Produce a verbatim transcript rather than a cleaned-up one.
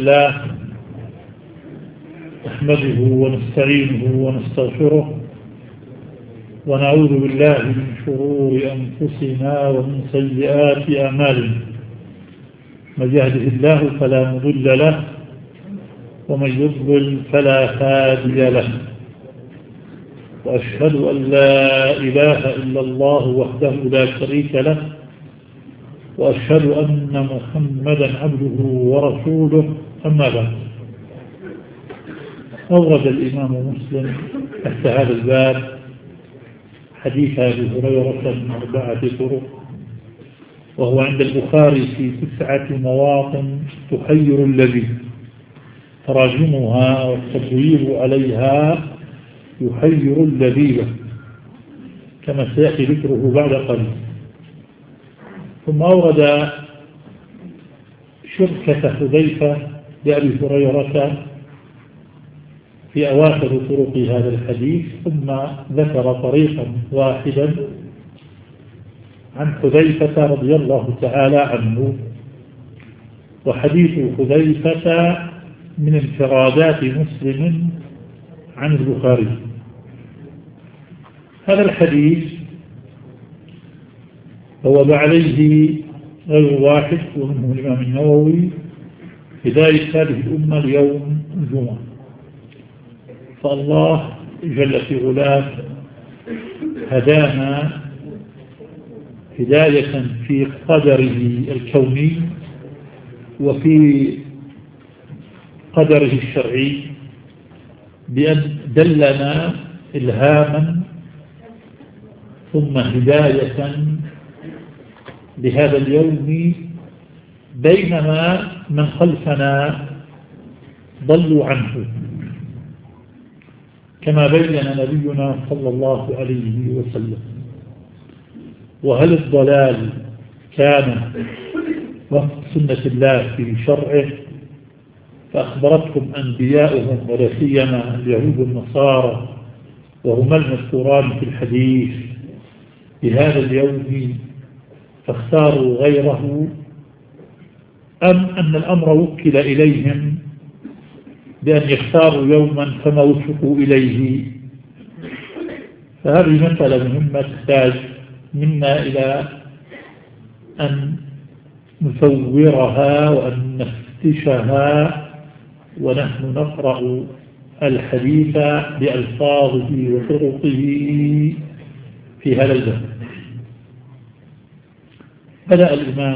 لله نحمده ونستعينه ونستغفره ونعوذ بالله من شرور أنفسنا ومن سيئات أعمالنا. من يهده الله فلا مضل له ومن يضلل فلا هادي له، وأشهد أن لا إله إلا الله وحده لا شريك له، وأشهد أن محمدا عبده ورسوله. أما بعد، أورد الإمام مسلم تحت هذا الباب حديث أبي هريرة من أربعة طرق، وهو عند البخاري في تسعة مواطن تحير اللذيذ، تراجمها والتبويب عليها يحير اللذيذ كما سيأتي ذكره بعد قليل. ثم أورد شركة حذيفة لأبي هريرة في أواخر طرق هذا الحديث، ثم ذكر طريقا واحدا عن حذيفة رضي الله تعالى عنه. وحديث حذيفة من انفرادات مسلم عن البخاري. هذا الحديث بوب عليه غير واحد ومنهم الإمام النووي بداية هذه الأمة اليوم الجمعة. فالله جل في علاه هدانا هداية في قدره الكوني وفي قدره الشرعي، بأن دلنا إلهاما ثم هداية لهذا اليوم، بينما من خلفنا ضلوا عنه، كما بين نبينا صلى الله عليه وسلم. وهل الضلال كان وفق سنة الله في شرعه؟ فأخبرتكم أنبياؤهم ولا سيما اليهود والنصارى وهما المذكوران في الحديث بهذا اليوم فاختاروا غيره، أم أن الأمر وكل إليهم بأن يختاروا يوما فما وفقوا إليه؟ فهذه مسألة مهمة تحتاج منا إلى أن نصورها وأن نفتشها ونحن نقرأ الحديث بألفاظه وطرقه في هذا الباب. بدأ الإمام